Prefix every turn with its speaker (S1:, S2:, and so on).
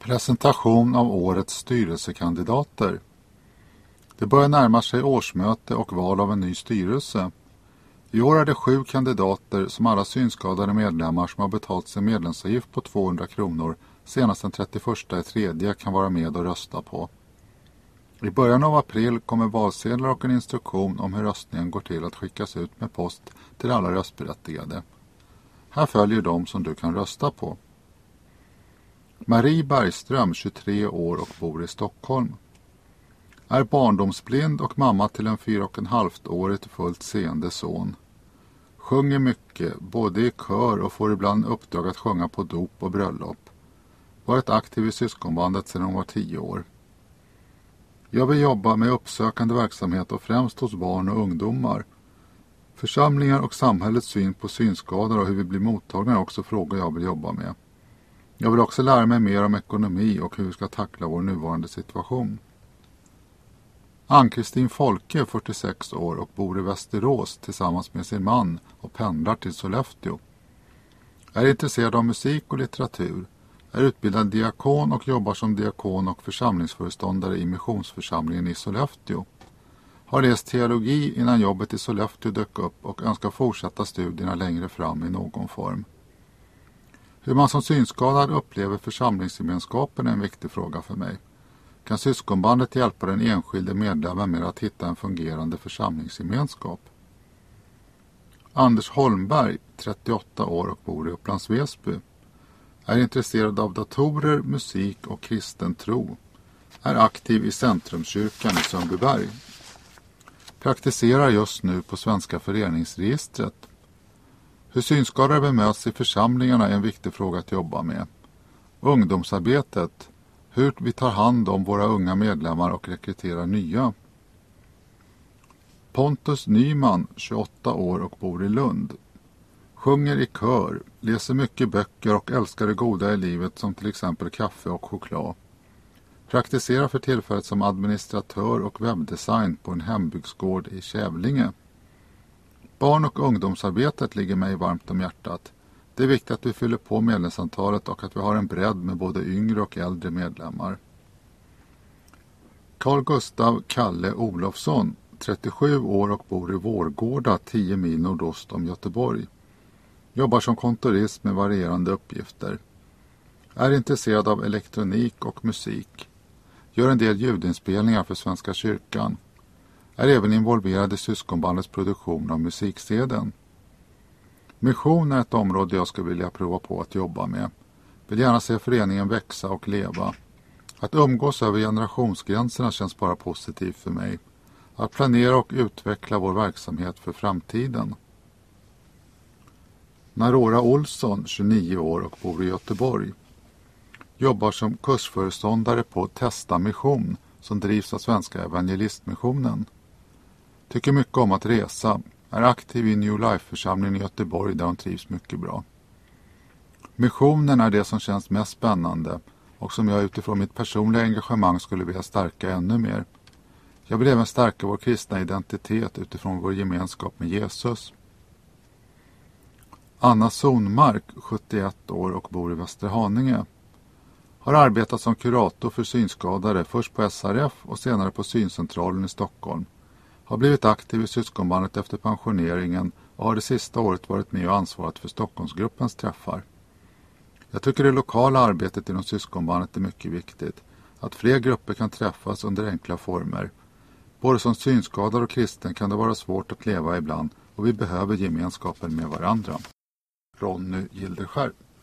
S1: Presentation av årets styrelsekandidater. Det börjar närma sig årsmöte och val av en ny styrelse. I år är det 7 kandidater som alla synskadade medlemmar som har betalt sin medlemsavgift på 200 kronor senast den 31/3 kan vara med och rösta på. I början av april kommer valsedlar och en instruktion om hur röstningen går till att skickas ut med post till alla röstberättigade. Här följer de som du kan rösta på. Marie Bergström, 23 år och bor i Stockholm. Är barndomsblind och mamma till en 4,5-årigt fullt seende son. Sjunger mycket, både i kör och får ibland uppdrag att sjunga på dop och bröllop. Varit aktiv i syskonbandet sedan hon var 10 år. Jag vill jobba med uppsökande verksamhet och främst hos barn och ungdomar. Församlingar och samhällets syn på synskador och hur vi blir mottagna är också frågor jag vill jobba med. Jag vill också lära mig mer om ekonomi och hur vi ska tackla vår nuvarande situation. Ann-Kristin Folke, 46 år och bor i Västerås tillsammans med sin man och pendlar till Sollefteå. Är intresserad av musik och litteratur. Är utbildad diakon och jobbar som diakon och församlingsföreståndare i missionsförsamlingen i Sollefteå. Har läst teologi innan jobbet i Sollefteå dök upp och önskar fortsätta studierna längre fram i någon form. Hur man som synskadad upplever församlingsgemenskapen är en viktig fråga för mig. Kan syskonbandet hjälpa den enskilde medlemmen med att hitta en fungerande församlingsgemenskap? Anders Holmberg, 38 år och bor i Upplands Väsby. Är intresserad av datorer, musik och kristen tro. Är aktiv i Centrumkyrkan i Sundbyberg. Praktiserar just nu på Svenska föreningsregistret. Hur synskadade bemöts i församlingarna är en viktig fråga att jobba med. Ungdomsarbetet. Hur vi tar hand om våra unga medlemmar och rekryterar nya. Pontus Nyman, 28 år och bor i Lund. Sjunger i kör, läser mycket böcker och älskar det goda i livet som till exempel kaffe och choklad. Praktiserar för tillfället som administratör och webbdesign på en hembygdsgård i Kävlinge. Barn- och ungdomsarbetet ligger mig varmt om hjärtat. Det är viktigt att vi fyller på medlemsantalet och att vi har en bredd med både yngre och äldre medlemmar. Carl Gustav Kalle Olofsson, 37 år och bor i Vårgårda 10 mil nordost om Göteborg. Jobbar som kontorist med varierande uppgifter. Är intresserad av elektronik och musik. Gör en del ljudinspelningar för Svenska kyrkan. Är även involverad i syskonbandets produktion av musiksedeln. Mission är ett område jag skulle vilja prova på att jobba med. Vill gärna se föreningen växa och leva. Att umgås över generationsgränserna känns bara positivt för mig. Att planera och utveckla vår verksamhet för framtiden. Narora Olsson, 29 år och bor i Göteborg. Jobbar som kursföreståndare på Testa Mission som drivs av Svenska evangelistmissionen. Tycker mycket om att resa. Är aktiv i New Life-församlingen i Göteborg där hon trivs mycket bra. Missionen är det som känns mest spännande och som jag utifrån mitt personliga engagemang skulle vilja stärka ännu mer. Jag vill även stärka vår kristna identitet utifrån vår gemenskap med Jesus. Anna Sonmark, 71 år och bor i Västerhaninge. Har arbetat som kurator för synskadade först på SRF och senare på syncentralen i Stockholm. Har blivit aktiv i syskonbandet efter pensioneringen och har det sista året varit med och ansvarat för Stockholmsgruppens träffar. Jag tycker det lokala arbetet inom syskonbandet är mycket viktigt. Att fler grupper kan träffas under enkla former. Både som synskadad och kristen kan det vara svårt att leva ibland och vi behöver gemenskapen med varandra. Ronny Gilderskär.